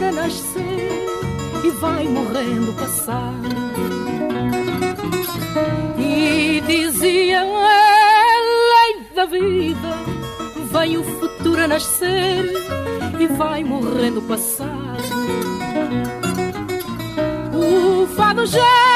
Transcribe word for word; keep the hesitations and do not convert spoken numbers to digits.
futuro a nascer e vai morrendo o passado. E dizia lei da vida, vai o futuro a nascer e vai morrendo o passado. O fado já